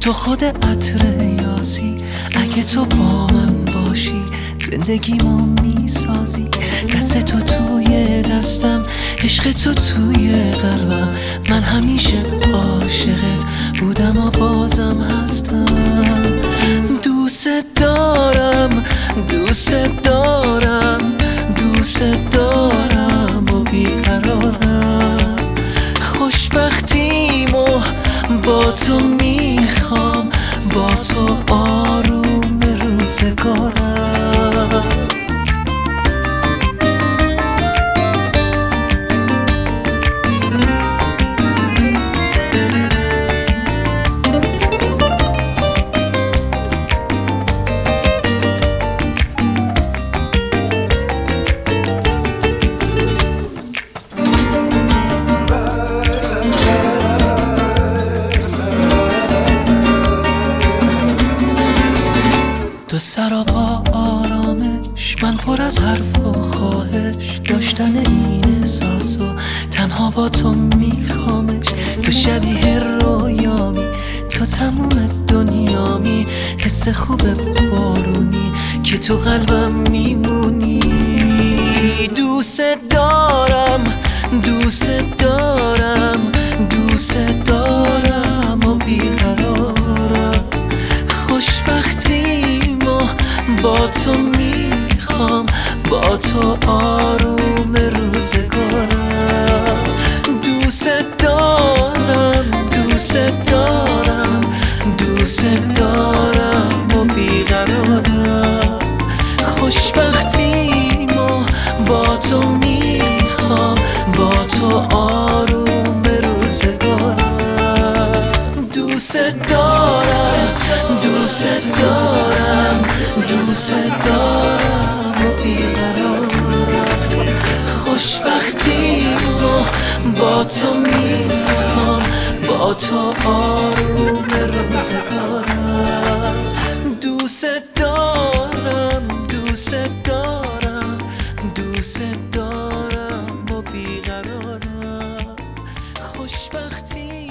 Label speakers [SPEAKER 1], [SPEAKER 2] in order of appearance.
[SPEAKER 1] تو خود عطر یاسی، اگه تو با من باشی زندگیمو میسازی. دست تو توی دستم، عشق تو توی قلبم، من همیشه عاشقت بودم و بازم هستم. دوست دارم، دوست دارم، دوست دارم و بیقرارم. خوشبختیمو با تو میخوام، با تو آروم روزگارم. دو سراپا آرامش، من پر از حرف و خواهش، داشتن این احساسو تنها با تو میخوامش. تو شبیه رویامی، تو تموم دنیامی، حس خوب بارونی که تو قلبم میمونی. دوست دارم، دوست دارم، دوست دارم و بیقرارم. خوشبختیمو با تو میخوام، با تو آروم روزگارم. دوست دارم، دوست دارم، دوست دارم و بیقرارم. خوشبختیمو با تو میخوام، با تو آروم روزگارم. دوست دارم، دوست دارم، دوست دارم و بیقرارم. خوشبختیمو با تو میخوام، با تو آروم روزگارم. دوست دارم، دوست دارم، دوست دارم و بیقرارم. خوشبختی